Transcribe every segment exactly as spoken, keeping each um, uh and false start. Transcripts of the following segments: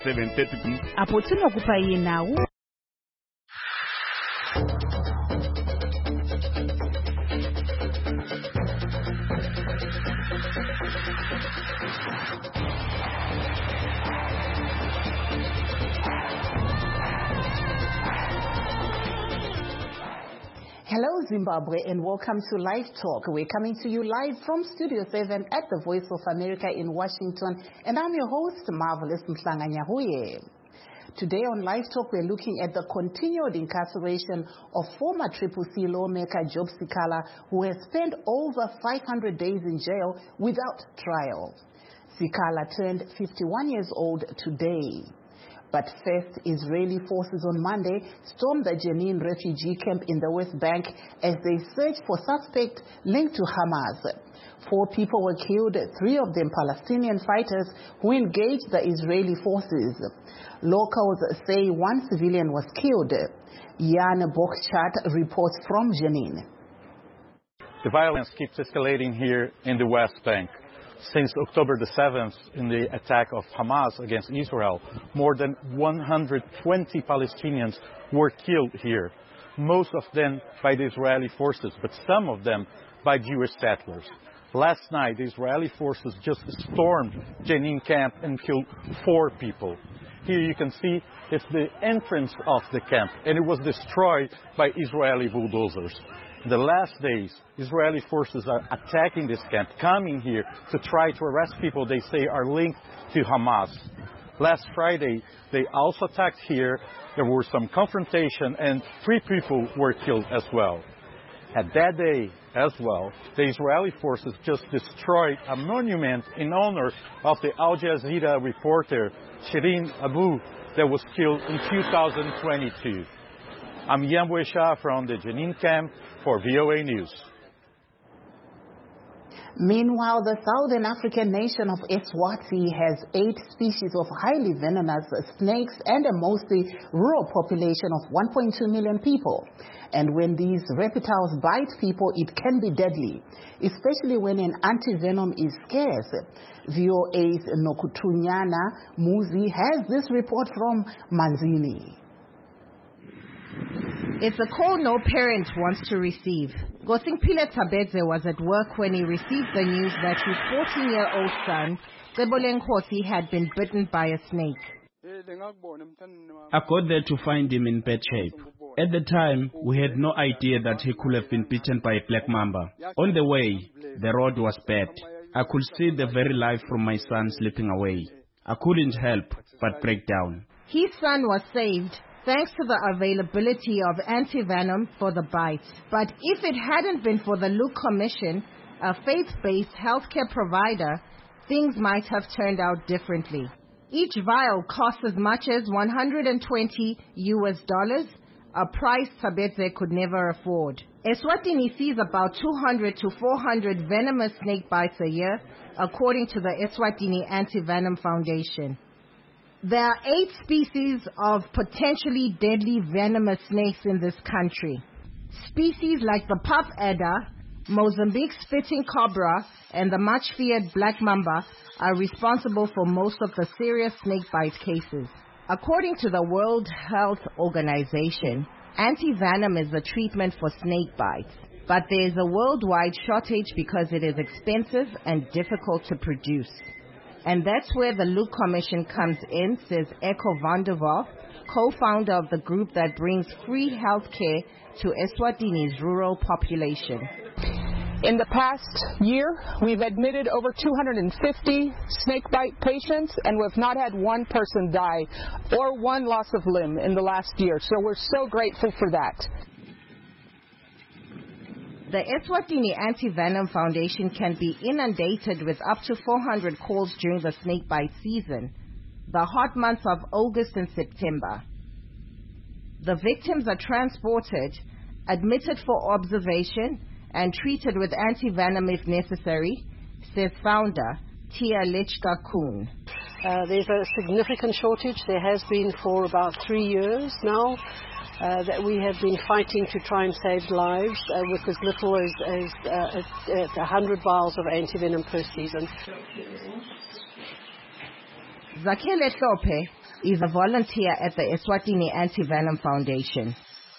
Apotino kupaye now. Hello Zimbabwe and welcome to Live Talk. We're coming to you live from Studio seven at the Voice of America in Washington, and I'm your host, Marvelous Mhlanganyahuye. Today on Live Talk, we're looking at the continued incarceration of former Triple C lawmaker Job Sikhala, who has spent over five hundred days in jail without trial. Sikhala turned fifty-one years old today. But first, Israeli forces on Monday stormed the Jenin refugee camp in the West Bank as they search for suspects linked to Hamas. Four people were killed, three of them Palestinian fighters who engaged the Israeli forces. Locals say one civilian was killed. Jan Bochchat reports from Jenin. The violence keeps escalating here in the West Bank. Since October the seventh, in the attack of Hamas against Israel, more than one hundred twenty Palestinians were killed here, most of them by the Israeli forces, but some of them by Jewish settlers. Last night, the Israeli forces just stormed Jenin camp and killed four people. Here you can see it's the entrance of the camp, and it was destroyed by Israeli bulldozers. In the last days, Israeli forces are attacking this camp, coming here to try to arrest people they say are linked to Hamas. Last Friday, they also attacked here. There were some confrontation, and three people were killed as well. At that day as well, the Israeli forces just destroyed a monument in honor of the Al Jazeera reporter Shireen Abu that was killed in two thousand twenty-two. I'm Jan Bochchat from the Jenin camp for V O A News. Meanwhile, the southern African nation of Eswatini has eight species of highly venomous snakes and a mostly rural population of one point two million people. And when these reptiles bite people, it can be deadly, especially when an antivenom is scarce. V O A's Nokutunyana Muzi has this report from Manzini. It's a call no parent wants to receive. Gosimpile Tabedze was at work when he received the news that his fourteen-year-old son, Ceboleng Khosi, had been bitten by a snake. I got there to find him in bad shape. At the time, we had no idea that he could have been bitten by a black mamba. On the way, the road was bad. I could see the very life from my son slipping away. I couldn't help but break down. His son was saved thanks to the availability of antivenom for the bites. But if it hadn't been for the Luke Commission, a faith-based healthcare provider, things might have turned out differently. Each vial costs as much as one hundred twenty U S dollars, a price Tabedze could never afford. Eswatini sees about two hundred to four hundred venomous snake bites a year, according to the Eswatini Anti-Venom Foundation. There are eight species of potentially deadly venomous snakes in this country. Species like the puff adder, Mozambique spitting cobra, and the much-feared black mamba are responsible for most of the serious snake bite cases. According to the World Health Organization, anti-venom is the treatment for snake bites, but there is a worldwide shortage because it is expensive and difficult to produce. And that's where the Luke Commission comes in, says Echo van der Walt, co-founder of the group that brings free health care to Eswatini's rural population. In the past year, we've admitted over two hundred fifty snakebite patients, and we've not had one person die or one loss of limb in the last year. So we're so grateful for that. The Eswatini Anti-Venom Foundation can be inundated with up to four hundred calls during the snakebite season, the hot months of August and September. The victims are transported, admitted for observation, and treated with anti-venom if necessary, says founder Tia Lechka Kuhn. Uh, there's a significant shortage. There has been for about three years now. Uh, that we have been fighting to try and save lives uh, with as little as, as uh, one hundred vials of antivenom per season. Zakhele Hlophe, is a volunteer at the Eswatini Anti-Venom Foundation.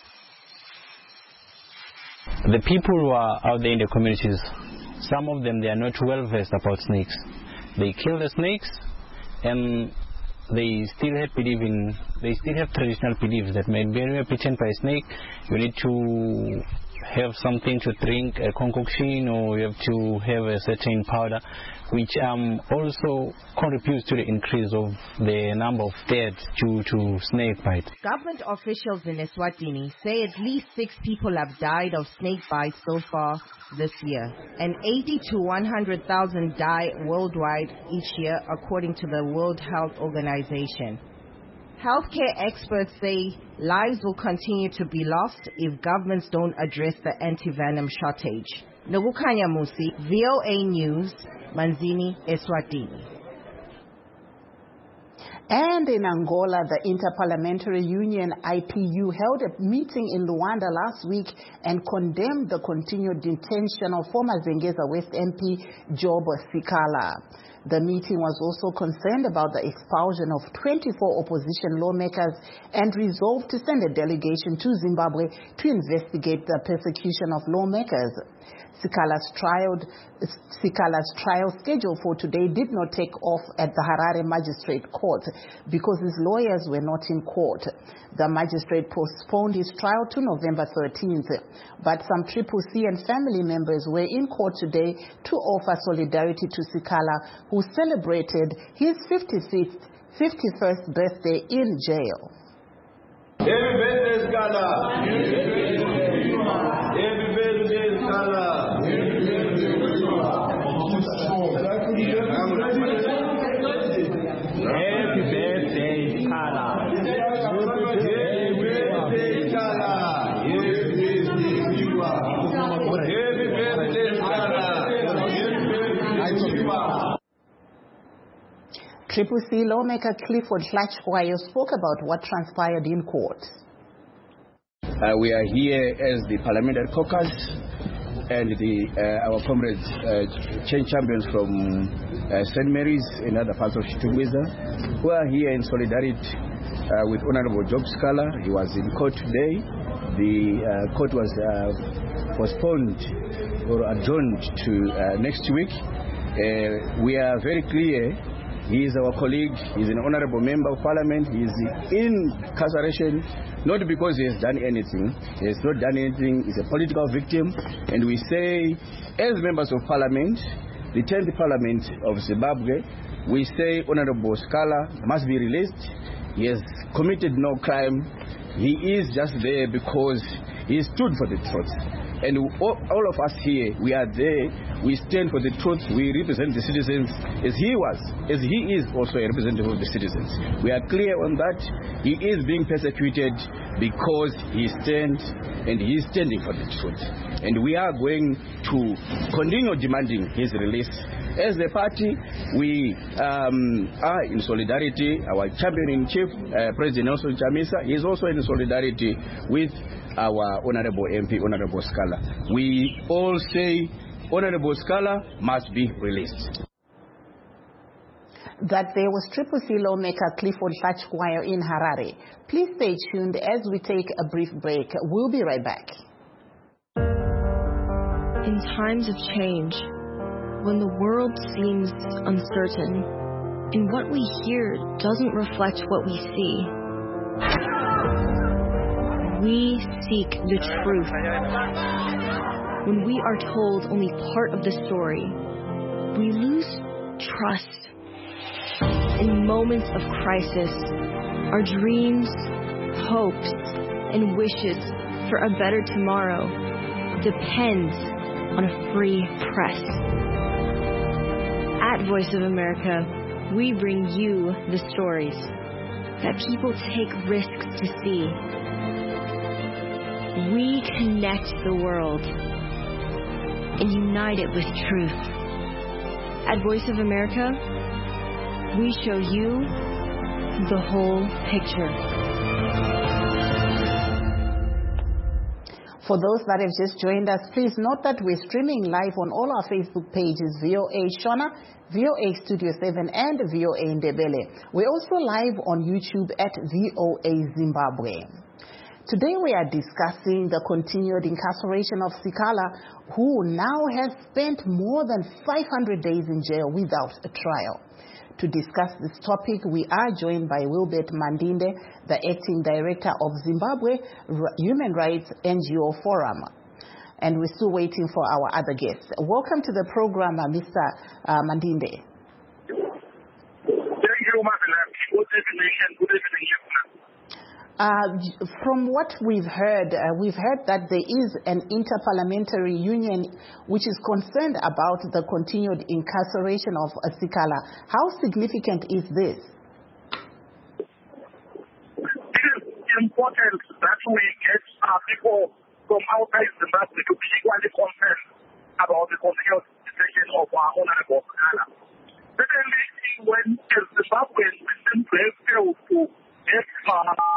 The people who are out there in the communities, some of them, they are not well versed about snakes. They kill the snakes, and they still have belief in, they still have traditional beliefs that when you are bitten by a snake, you need to have something to drink, a concoction, or you have to have a certain powder, which um, also contributes to the increase of the number of deaths due to snake bite. Government officials in Eswatini say at least six people have died of snake bites so far this year, and eighty to one hundred thousand die worldwide each year, according to the World Health Organization. Healthcare experts say lives will continue to be lost if governments don't address the anti-venom shortage. Nogukanya Musi, V O A News, Manzini, Eswatini. And in Angola, the Interparliamentary Union I P U held a meeting in Luanda last week and condemned the continued detention of former Zengeza West M P Job Sikala. The meeting was also concerned about the expulsion of twenty-four opposition lawmakers and resolved to send a delegation to Zimbabwe to investigate the persecution of lawmakers. Sikala's trial, Sikala's trial schedule for today did not take off at the Harare Magistrate Court because his lawyers were not in court. The magistrate postponed his trial to November thirteenth, but some Triple C and family members were in court today to offer solidarity to Sikala, who celebrated his fifty-fifth, fifty-first birthday in jail. Happy birthday, Sikala! Happy birthday, Sikala! Triple C lawmaker Clifford Hlachwayo spoke about what transpired in court. Uh, we are here as the Parliamentary Caucus and the, uh, our comrades, uh, change champions from uh, Saint Mary's and other parts of Chitungwiza, who are here in solidarity uh, with Honorable Job Sikala. He was in court today. The uh, court was uh, postponed or adjourned to uh, next week. Uh, we are very clear. He is our colleague. He is an honorable member of parliament. He is in incarceration, not because he has done anything. He has not done anything. He's a political victim. And we say, as members of parliament, the tenth parliament of Zimbabwe, we say Honorable Sikala must be released. He has committed no crime. He is just there because he stood for the truth. And all, all of us here, we are there, we stand for the truth, we represent the citizens as he was, as he is also a representative of the citizens. We are clear on that. He is being persecuted because he stands and he is standing for the truth. And we are going to continue demanding his release. As a party, we um, are in solidarity. Our champion-in-chief, uh, President Nelson Chamisa, is also in solidarity with our Honorable M P, Honorable Sikala. We all say Honorable Sikala must be released. That there was Triple C lawmaker Clifford Hlachwayo in Harare. Please stay tuned as we take a brief break. We'll be right back. In times of change, when the world seems uncertain, and what we hear doesn't reflect what we see, we seek the truth. When we are told only part of the story, we lose trust. In moments of crisis, our dreams, hopes, and wishes for a better tomorrow depends on a free press. At Voice of America, we bring you the stories that people take risks to see. We connect the world and unite it with truth. At Voice of America, we show you the whole picture. For those that have just joined us, please note that we're streaming live on all our Facebook pages, V O A Shona, V O A Studio seven, and V O A Ndebele. We're also live on YouTube at V O A Zimbabwe. Today we are discussing the continued incarceration of Sikhala, who now has spent more than five hundred days in jail without a trial. To discuss this topic, we are joined by Wilbert Mandinde, the Acting Director of Zimbabwe Human Rights N G O Forum. And we're still waiting for our other guests. Welcome to the program, uh, Mister Uh, Mandinde. Thank you, Madam. Good evening. Good evening. Uh, from what we've heard, uh, we've heard that there is an interparliamentary union which is concerned about the continued incarceration of Sikhala. How significant is this? It is important that we get uh, people from outside Zimbabwe to be equally concerned about the continued situation of our Honorable Sikhala. Secondly, when as Zimbabweans we seem to have failed to get uh,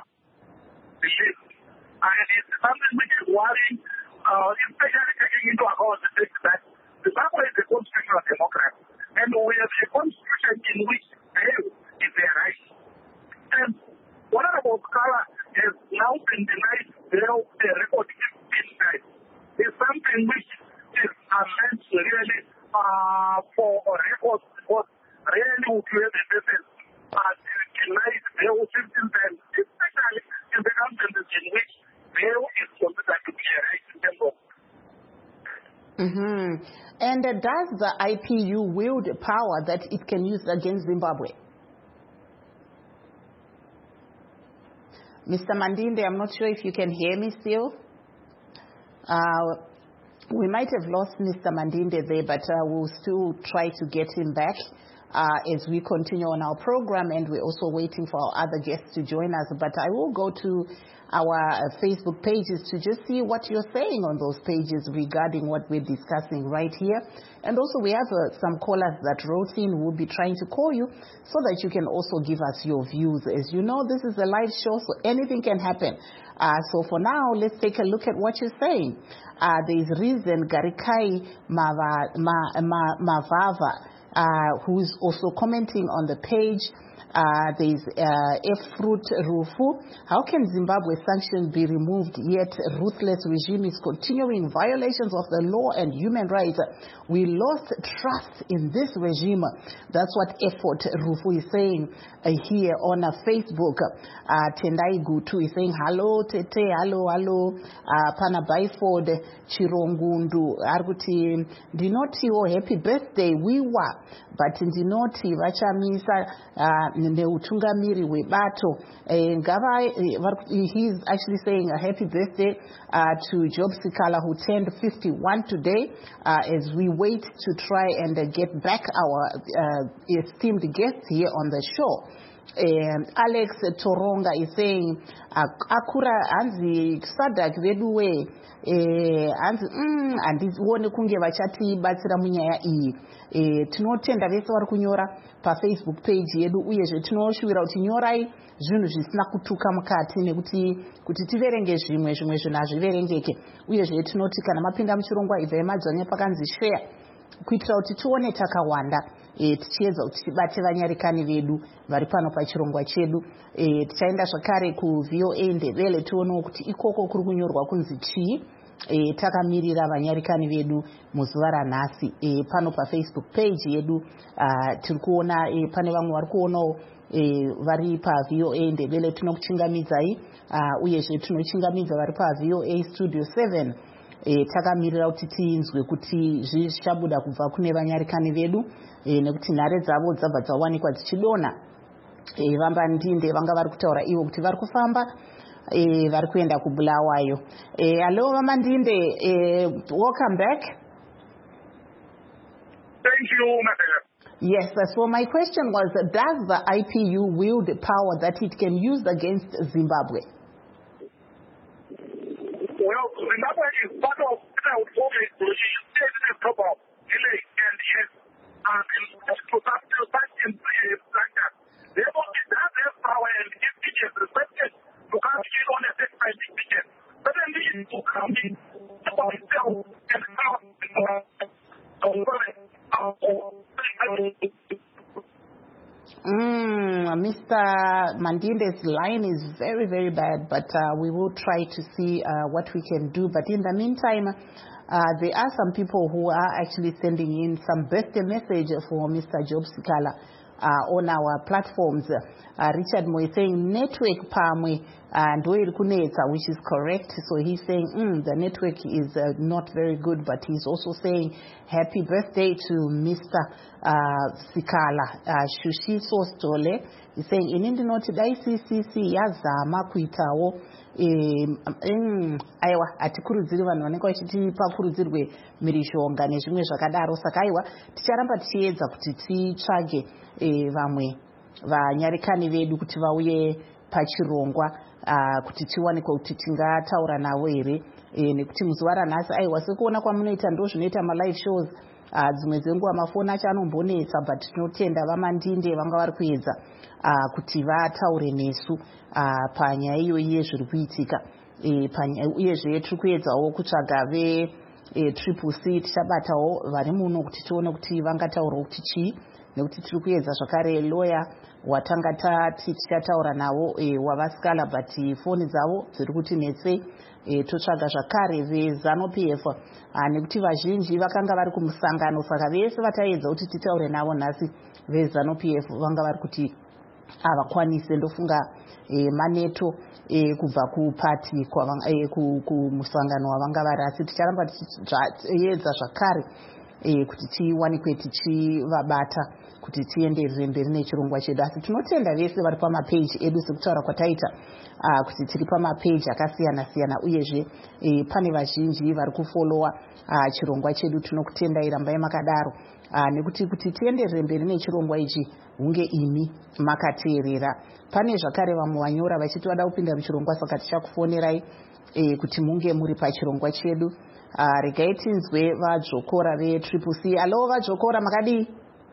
and it's something which is worrying, uh, especially taking into account the fact that Zimbabwe is a constitutional democracy, and we have a constitution in which bail is a right. And Honorable Sikhala has now been denied bail a record fifteen times. It's something which is meant really uh, for a record, because really would have a person uh, denied bail fifteen times, especially in the instances in which bail is considered to be a right in terms of. Mm-hmm. And uh, does the I P U wield power that it can use against Zimbabwe? Mister Mandinde, I'm not sure if you can hear me still. Uh, we might have lost Mister Mandinde there, but uh, we'll still try to get him back uh, as we continue on our program, and we're also waiting for our other guests to join us. But I will go to our uh, Facebook pages to just see what you're saying on those pages regarding what we're discussing right here. And also we have uh, some callers that wrote in. We'll be trying to call you so that you can also give us your views. As you know, this is a live show, so anything can happen. Uh, so for now, let's take a look at what you're saying. Uh, there is Reason Garikai Mava, Ma, Ma, Mavava, uh, who is also commenting on the page. Uh, there is uh, F-Fruit Rufu. How can Zimbabwe sanctions be removed, yet ruthless regime is continuing violations of the law and human rights? We lost trust in this regime. That's what F-Fruit Rufu is saying uh, here on uh, Facebook. Uh, Tendai Gutu is saying, hello, Tete, hello, hello. Uh, Pana Baiford, Chirongundu, Arguti, Dinoti, oh, happy birthday, we were. But Dinoti, Vachamisa, uh, Neutungamiri Webato, he's actually saying a happy birthday uh, to Job Sikhala, who turned fifty-one today, uh, as we wait to try and uh, get back our uh, esteemed guests here on the show. Um, Alex Toronga is saying, Akura Anzi Sadak Veduwe, Anzi, and this one Kunge Vachati Batsira Munya E. Tinotenda vese vari kunyora pafacebook page yedu, uyezve tinoshuvira kuti nyorai zvinhu zvisina kutuka mukati nekuti kuti tiverenge zvimwe zvimwe zvinhu hazviverengeke. Uyezve tinoti kana mapinda muchirongwa ibvai madzvanya pakanzi share kuitira kuti tione takawanda e, tichiedza kuti tibate vanyarikani vedu vari pano pachirongwa chedu. E, tichaenda zvakare ku V O A Ndebele tionewo kuti ikoko kuri kunyorwa kunzi chii. E, takamirira vanyarikani vedu muzuva ranhasi e, pano pafacebook page yedu. Uh, tiri kuona e, pane vamwe vari kuonawo e, vari paV O A Ndebele tinokuchingamidzai, uh, uyezve tinochingamidza vari paV O A Studio seven. E, takamirira kuti tinzwe kuti zvichabuda kubva kune vanyarikani vedu e, nekuti nhare dzavo dzabva dzawanikwa dzichidonha. E, Vambandinde vanga vari kutaura ivo kuti vari kufamba e, vari kuenda kuBulawayo. E, hello Vambandinde, e, welcome back. Thank you, Madam. Yes, so my question was, does the I P U wield power that it can use against Zimbabwe? Well, Zimbabwe is part of what I would call a global delay, and yes, uh, to such in like that. Therefore, it does have power, and if it is respected, to come in on a set-by decision, certainly it will come in Mandinde's line is very, very bad, but uh, we will try to see uh, what we can do. But in the meantime, uh, there are some people who are actually sending in some birthday message for Mister Job Sikala uh, on our platforms. Uh, Richard Moy saying network pamwe and which is correct. So he's saying mm, the network is uh, not very good, but he's also saying happy birthday to Mister Uh, Sikala. Uh, Shushi Sostole is saying in Indinoti I C C C yazama kuitawo aiwa atikurudziri vanhu vanenge vachitipa kurudzirwe mirishonga nezvimwe zvakadaro. Saka aiwa ticharamba tichiedza kuti titsvage vamwe vanyarekani vedu kuti vauye pachirongwa uh, kuti tiwanikwe kuti tingataura navo here nekuti muzuva ranhasi aiwa sekuona kwamunoita ndo zvinoita malive shows. Uh, dzimwe dzenguva mafoni acho anombonetsa, but tinotenda vaMandinde vanga vari kuedza uh, kuti vataure nesu uh, panyaya iyoyi yezviri kuitika e, uyezve tiri kuedzawo kutsvaga ve e, triple C tichabatawo vari muno kuti tione kuti vangataurawo kuti chii, nekuti tiri kuedza zvakare lawyer watanga tati tichataura navo e, wavasikala, but foni dzavo dziri kuti netsei. E, totsvaga zvakare veZanu P F uh, nekuti vazhinji vakanga vari kumusangano, saka vese vataedza kuti titaure navo nhasi veZanu P F vanga vari kuti havakwanise. Ndofunga e, maneto e, kubva kupati e, kumusangano wavanga vari, asi ticharamba tichiedza zvakare e, kuti tiwanikwe tichivabata kuti tienderere mberi nechirongwa chedu. Asi tinotenda vese vari pamapeji edu sekutaura kwataita uh, kuti tiri pamapeji akasiyana siyana, uyezve e, pane vazhinji vari kufolowa uh, chirongwa chedu. Tinokutendai, rambai makadaro uh, nekuti kuti tienderere mberi nechirongwa ichi hunge imi makateerera. Pane zvakare vamwe vanyora vachiti vada kupinda muchirongwa, saka tichakufonerai e, kuti munge muri pachirongwa chedu. Uh, regai tinzwe vadzvokora vetriple C. Alo vadzvokora, makadii?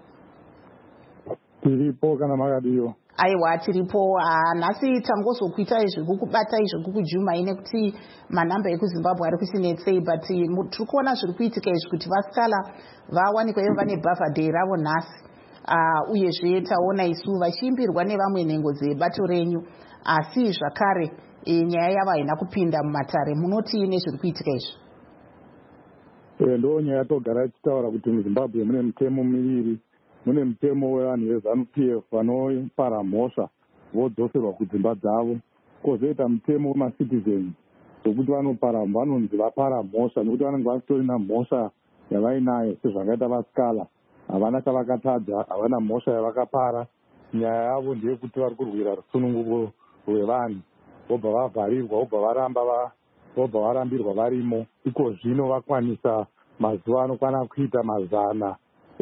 Tiripo kana makadiyo? Aiwa tiripo. Nhasi tangozokuitai zvekukubatai zvekukujumai nekuti manhamba ekuZimbabwe ari kuchinetsei, but tiri kuona zviri kuitika izvi kuti vasikala vawanikwa ivo vane birthday ravo nhasi. Uh, uyezve taona isu vachiimbirwa nevamwe nhengo dzebato renyu, asi zvakare e, nyaya yavo haina kupinda mumatare. Munoti nezviri kuitika izvi? E, ndo nyaya togara tichitaura kuti muZimbabwe mune mitemo miviri. Mune mutemo wevanhu veZanu P F vanopara mhosva vodzoserwa kudzimba dzavo, kwozoita mutemo wemacitizens zvokuti vanopara vanonzi vapara mhosva nekuti vanenge vasitorina mhosva yavainayo sezvakaita vasikala. Havana chavakatadza, havana mhosva yavakapara. Nyaya yavo ndeyekuti vari kurwira rusununguko rwevanhu, vobva vavharirwa, vobva varamba vobva varambirwa varimo. Iko zvino vakwanisa mazuva anokwana kuita mazana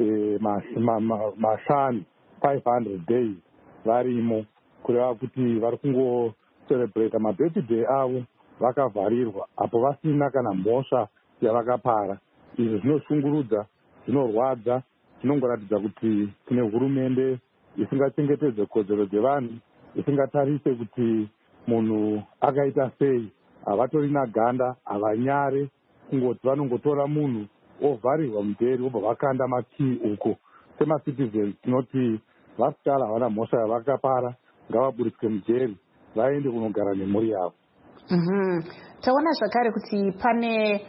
mashanu five hundred days varimo, kureva kuti vari kungocelebrata mabirthday avo vakavharirwa, apo vasina kana mhosva yavakapara. Izvi zvinoshungurudza, zvinorwadza, zvinongoratidza kuti tine hurumende isingachengetedze kodzero dzevanhu, isingatarise kuti munhu akaita sei. Havatorina ganda, havanyare kungoti vanongotora munhu ovharirwa mudheri vobva vakanda makii uko. Semacitizens tinoti vasikala havana mhosva yavakapara, ngavaburiswe mudheri vaende kunogara nemhuri yavo. Mm-hmm. Taona zvakare kuti pane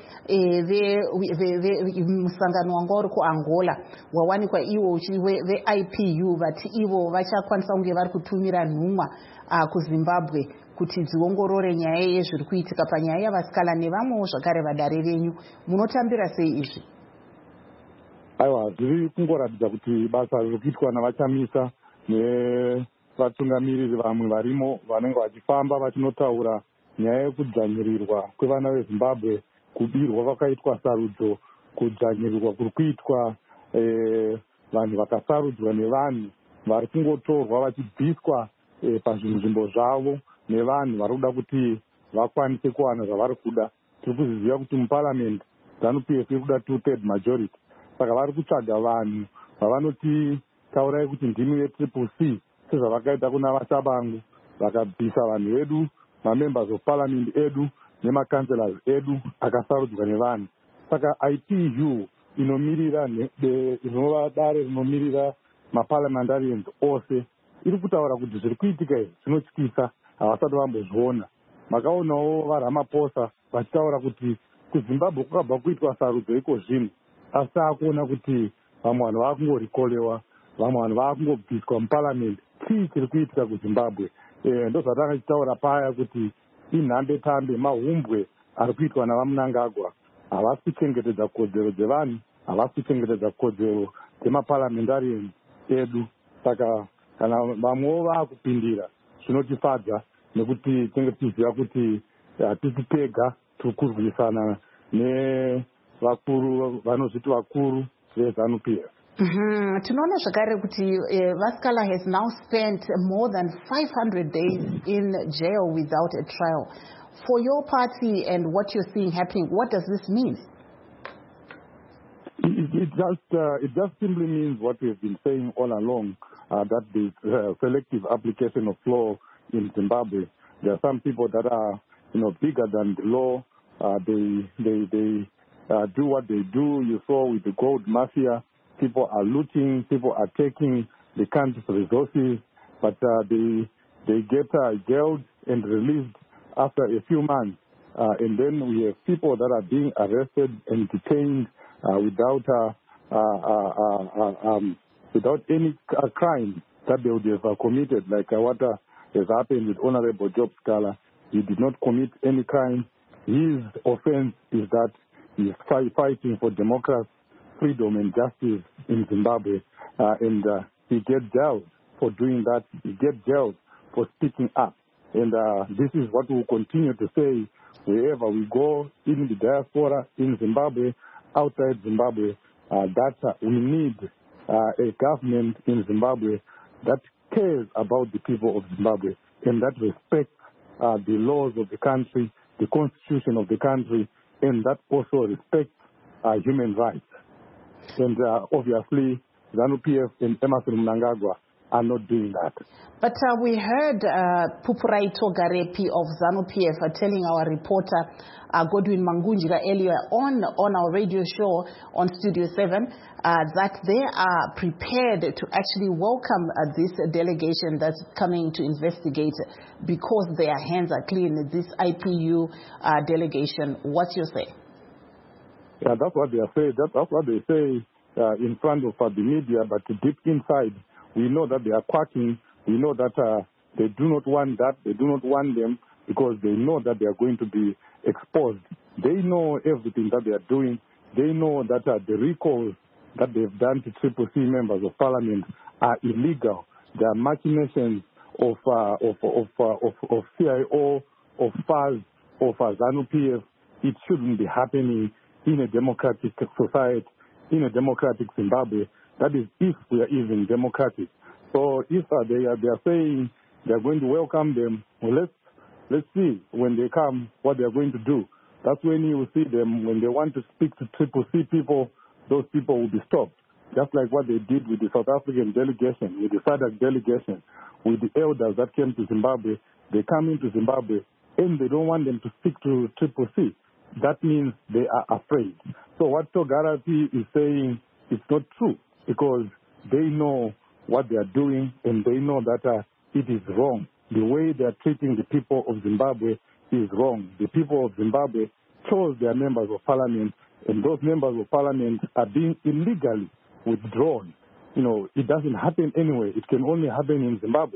musangano wanga uri kuAngola wawanikwa iwo veI P U vati ivo vachakwanisa kunge vari kutumira nhumwa kuZimbabwe kuti dziongorore nyaya yezviri kuitika panyaya yavasikala nevamwewo zvakare vadare venyu. Munotambira sei izvi? Aiwa, zviri kungoratidza kuti basa riri kuitwa navachamisa nevatungamiriri vamwe varimo vanenge vachifamba vachinotaura nyaya yekudzvanyirirwa kwevana veZimbabwe, kubirwa vakaitwa sarudzo, kudzvanyirirwa kuri kuitwa eh, vanhu vakasarudzwa nevanhu vari kungotorwa vachibviswa eh, pazvinzvimbo zvavo nevanhu vari kuda kuti vakwanise kuwana zvavari kuda. Tiri kuzviziva kuti muparliament Zanu P F iri kuda two third majority, saka vari kutsvaga vanhu vavanoti taurai kuti ndimi vetriple C, sezvavakaita kuna Vachabangu vakabvisa vanhu vedu, mamembers of parliament edu nemakanselas edu akasarudzwa nevanhu. Saka I P U inomirira inova dare rinomirira maparliamentarians ose iri kutaura kuti zviri kuitika izvi zvinotyisa, havasati vambozviona. Makaonawo vaRamaphosa vachitaura kuti kuZimbabwe kwakabva kuitwa sarudzo iko zvino, asi taakuona kuti vamwe vanhu vaakungorikolewa, vamwe vanhu vaakungobviswa muparamende. Chii chiri kuitika kuZimbabwe? Eh, ndo zvatanga tichitaura paya kuti inhambe tambe mahumbwe ari kuitwa navaMnangagwa. Havasi kuchengetedza kodzero dzevanhu, havasi kuchengetedza kodzero dzemaparamentariyeni edu. Saka kana vamwewo vaakupindira zvinotifadza, nekuti tinenge tichiziva kuti hatisi tega tiri kurwisana nevakuru vanozviti vakuru veZANU-P F. Mm-hmm. Tinoona zvakare kuti uh, Vaskala has now spent more than five hundred days in jail without a trial. For your party and what you're seeing happening, what does this mean? It, it just uh, it just simply means what we've been saying all along, uh, that the uh, selective application of law in Zimbabwe. There are some people that are, you know, bigger than the law. Uh, they they they uh, do what they do. You saw with the gold mafia, people are looting, people are taking the country's resources, but uh, they they get uh, jailed and released after a few months. Uh, and then we have people that are being arrested and detained uh, without uh, uh, uh, uh, um, without any uh, crime that they would have uh, committed, like uh, what uh, has happened with Honorable Job Scala. He did not commit any crime. His offense is that he is fight, fighting for democracy, freedom and justice in Zimbabwe, uh, and uh, he gets jailed for doing that. He gets jailed for speaking up. And uh, this is what we will continue to say wherever we go, in the diaspora, in Zimbabwe, outside Zimbabwe, uh, that uh, we need uh, a government in Zimbabwe that cares about the people of Zimbabwe and that respects uh, the laws of the country, the constitution of the country, and that also respects uh, human rights. And uh, obviously, ZANU-P F and Emmerson Mnangagwa are not doing that. But uh, we heard uh, Phupuraito Garepi of ZANU-P F uh, telling our reporter uh, Godwin Mangunjira earlier on on our radio show on Studio seven uh, that they are prepared to actually welcome uh, this delegation that's coming to investigate because their hands are clean, this I P U uh, delegation. What's your say? Yeah, that's what they are saying. That, that's what they say uh, in front of uh, the media, but deep inside, we know that they are quacking. We know that uh, they do not want that. They do not want them because they know that they are going to be exposed. They know everything that they are doing. They know that uh, the recalls that they've done to Triple C members of parliament are illegal. There are machinations of uh, of of, uh, of of C I O, of F A Z, of uh, ZANU-P F. It shouldn't be happening in a democratic society, in a democratic Zimbabwe. That is, if we are even democratic. So if uh, they are they are saying they are going to welcome them, well, let's let's see when they come what they are going to do. That's when you will see them when they want to speak to Triple C people. Those people will be stopped, just like what they did with the South African delegation, with the SADC delegation, with the elders that came to Zimbabwe. They come into Zimbabwe and they don't want them to speak to Triple C. That means they are afraid. So what Togarati is saying is not true, because they know what they are doing and they know that uh, it is wrong. The way they are treating the people of Zimbabwe is wrong. The people of Zimbabwe chose their members of parliament, and those members of parliament are being illegally withdrawn. You know, it doesn't happen anyway. It can only happen in Zimbabwe.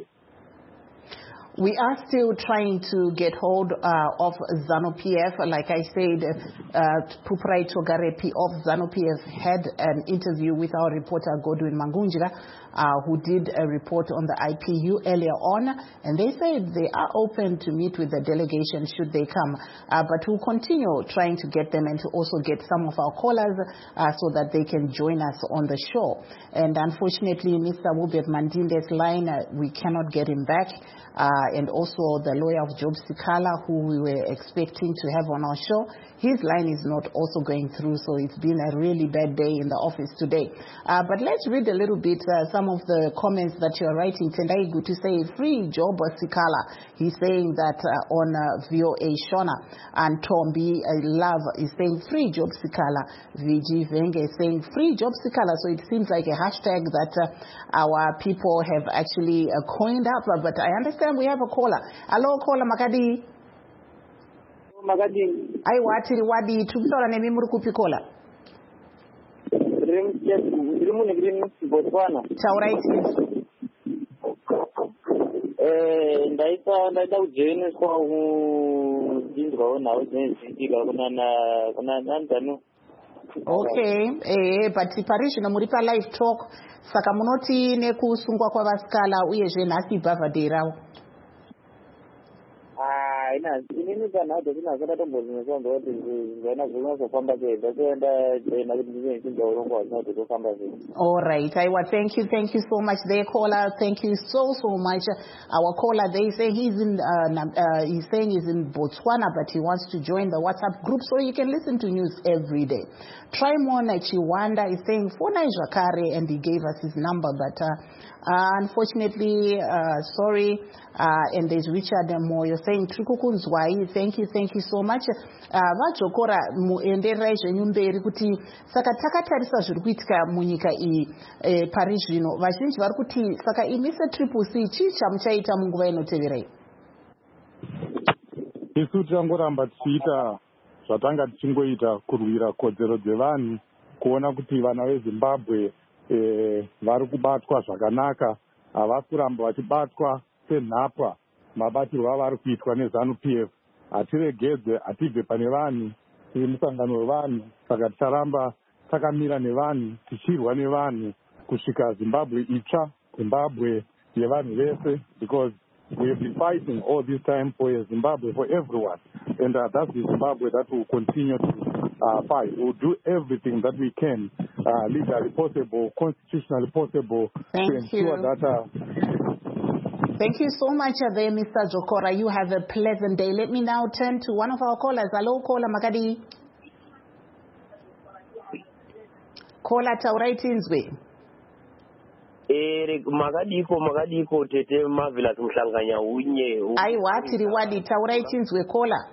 We are still trying to get hold uh, of ZANU-P F. Like I said, uh, Phupuraito Garepi of ZANU-P F had an interview with our reporter Godwin Mangunjira, uh, who did a report on the I P U earlier on, and they said they are open to meet with the delegation should they come. Uh, but we'll continue trying to get them and to also get some of our callers uh, so that they can join us on the show. And unfortunately, Mister Wilbert Mandinde's line, uh, we cannot get him back. uh, and also the lawyer of Job Sikala, who we were expecting to have on our show. His line is not also going through, so it's been a really bad day in the office today. Uh, but let's read a little bit uh, some of the comments that you're writing. Tendai good to say, free Job Sikala. He's saying that uh, on uh, V O A Shona. And Tombi I love is saying, free Job Sikala. V G Venge is saying, free Job Sikala. So it seems like a hashtag that uh, our people have actually uh, coined up. But I understand we have a caller. Hello, caller Makadi. Makadi. I watiri wadi tukisora nemi muri kupi caller. Rimu ni green Botswana. Tauraiti. Eh, ndaita ndaita ujoin kwa ujinzwa na ujenzitika kuna na kuna nandano. Okay, eh but parish no muri pa live talk saka munoti nekusungwa kwa vasikala uyezve nhasi bhavaderawo. Ah, ina inini kana ndo zvinazada tombozvinzwa ndoti ndina zvinozofamba zvega kuenda ina kuti ndingaurongwa zvinoto tofamba zvega. All right, I want thank you, thank you so much, there caller. Thank you so so much. Our caller, they say he's in, uh, uh, he's saying he's in Botswana, but he wants to join the WhatsApp group so he can listen to news every day. Trimon Chiwanda is saying Fona Jakare, and he gave us his number, but uh, uh, unfortunately, uh, sorry. Uh, and there's Richard Moyo saying Trikukunzwai, thank you, thank you so much. Vachokora muendera izvenyumberi kuti saka takatarisa zviri kuitika munyika iyi pari zvino vazhinji vari kuti saka imi setriple C chii chamuchaita munguva inoteverai? Isu tichangoramba tichiita zvatanga tichingoita kurwira kodzero dzevanhu, kuona kuti vana veZimbabwe eh, vari kubatwa zvakanaka, havasi kuramba vachibatwa senhapwa mabatirwo avari kuitwa neZANU P F. Hatiregedze, hatibve pane vanhu, tiri musangano wevanhu, saka ticharamba takamira nevanhu, tichirwa nevanhu kusvika Zimbabwe itsva, Zimbabwe yevanhu vese, because we have been fighting all this time for a Zimbabwe for everyone, and uh, that's the Zimbabwe that will continue to uh, fight. We'll do everything that we can, uh, legally possible, constitutionally possible, Thank to ensure you. that uh, Thank you so much uh, there, Mister Jokora. You have a pleasant day. Let me now turn to one of our callers. Hello, caller Makadi. Caller Tauraitinzwe. Eh, Makadiko, Makadiko, Tete, Marvelous, Mhlanganya, Unye. I what? Riwadi Tauraitinzwe, caller.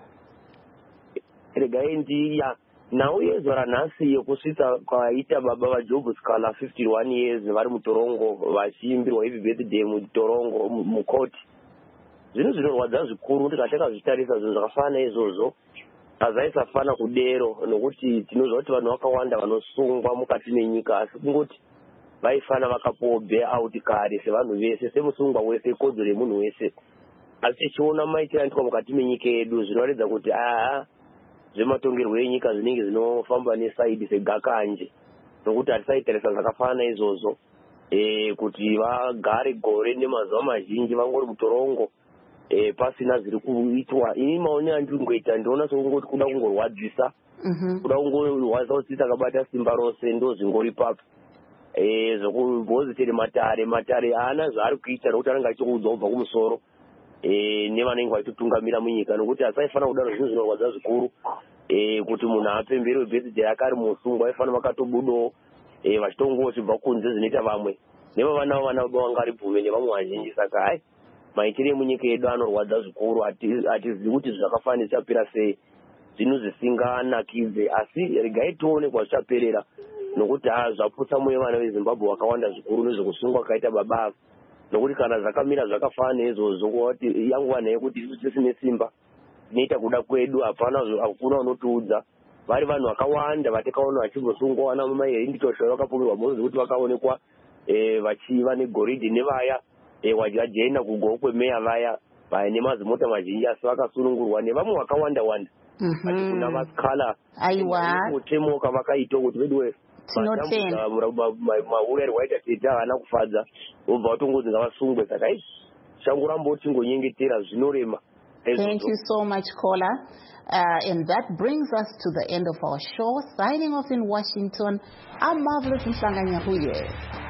Regaendi, ya. Now years or anasi yokusita kwa ita baba wa Job Sikala fifty-one years vari mutorongo vasimbirwa hivi birthday mutorongo mukoti. Zvino zvinorwadza zvikuru kuti kateka zvitarisa zvinhu zvakafana izvozvo azaisafana kudero nokuti tinozva kuti vanhu vakawanda vanosungwa mukati menyika asi kungoti vaifana vakapuwa bail out kare sevanhu vese semusungwa wese ikodzero yemunhu wese. Asi tichiona maitiro anoitwa mukati menyika yedu zvinoratidza kuti aha zvematongerwo enyika zvinenge zvinofamba nesaidi segakanje nokuti hatisaitarisa zvakafanana izvozvo eh kuti vagare gore nemazuva mazhinji vangori mutorongo eh pasina zviri kuitwa. Ini maoni andingoita ndiona sokungoti kuda kungorwadzisa kuda kungorwadza kuti takabata simba rose ndo zvingori papo eh zvokubhozitere matare matare haana zvaari kuita nokuti anenge achikuudza kubva kumusoro eh nevanenge vachitotungamira munyika nokuti hasaifana kudaro zvinhu zvinorwadza zvikuru eh kuti munhu apemberwe birthday yake ari musungwa aifana vakatobudawo eh vachitongowo zvibva kunze zvinoita vamwe nevana vana vangari bvume nevamwe vazhinji. Saka hai maitiro emunyika yedu anorwadza zvikuru, hatizivi kuti zvakafana zvichapera sei, zvinhu zvisinganakidze, asi regai tione kwazvichaperera nokuti zvaputsa mwoyo vana veZimbabwe vakawanda zvikuru nezvekusungwa kaita baba avo, nokuti kana zvakamira zvakafana neizvozvo kuti yanguva naye kuti isu tisine simba tinoita kuda kwedu, hapana hakuna unotiudza. Vari vanhu vakawanda vatakaona vachimbosungwa vana mai erinditosha vakapomerwa mhosva kuti vakaonekwa vachiva negoridhe nevaya vajajaina kugowo kwemeya vaya vaya nemazimota mazhinji asi vakasunungurwa nevamwe vakawanda wanda vachikuna vasikala kutemoka vakaita kuti vedu maurayirwo aita tete havana kufadza vobva vatongodzi ngavasungwe. Saka i changoramboti ngonyengetera zvinorema. Thank you so much, caller. Uh, and that brings us to the end of our show. Signing off in Washington, I'm Marvelous Mhlanganya Huye.